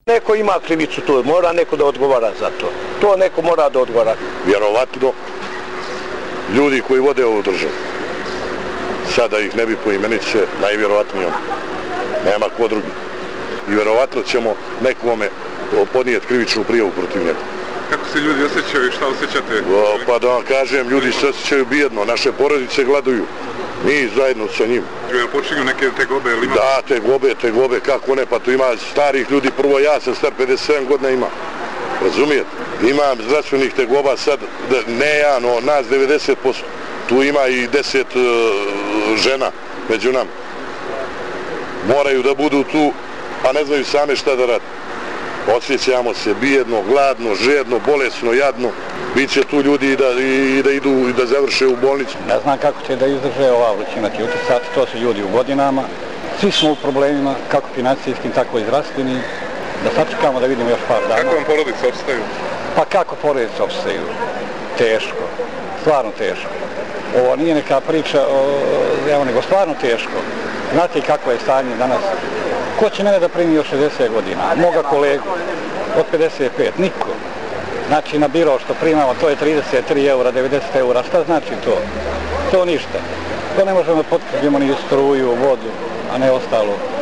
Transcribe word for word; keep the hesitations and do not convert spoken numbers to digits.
Neko ima krivicu tu, mora neko da odgovara za to. To neko mora da odgovara. Vjerovatno, ljudi koji vode ovu državu, sada ih ne bi poimenice, najvjerovatnije on. Nema ko drugi. I vjerovatno ćemo nekome podnijeti krivičnu prijavu protiv njega. Kako se ljudi osjećaju i šta osjećate? O, pa da vam kažem, ljudi se osjećaju bijedno, naše porodice gladuju. Mi zajedno sa njim. Jel počinju neke tegobe? Ili ima... Da, tegobe, tegobe, kako ne, pa tu ima starih ljudi, prvo ja sam star pedeset sedam godina ima. Razumijete? Imam zdravstvenih tegoba sad, ne ja, no nas devedeset posto. Tu ima i deset uh, žena među nama. Moraju da budu tu, a ne znaju same šta da rade. Osjećamo se bijedno, gladno, žedno, bolesno, jadno. Biće tu ljudi i da, i da idu i da završe u bolnicu. Ne znam kako će da izdrže ova vrućina će utjecati, to su ljudi u godinama. Svi smo u problemima, kako financijskim, tako i zdravstvenim. Da sačekamo da vidimo još par dana. Kako vam porodice opstaju? Pa kako porodice opstaju? Teško, stvarno teško. Ovo nije neka priča, evo nego stvarno teško. Znate kako je stanje danas? Ko će mene da primi od šezdeset godina? Moga kolegu od pedeset pet? Niko. Znači na biro što primamo to je trideset tri eura, devedeset eura. Šta znači to? To ništa. To ne možemo da potkupimo ni struju, vodu, a ne ostalo.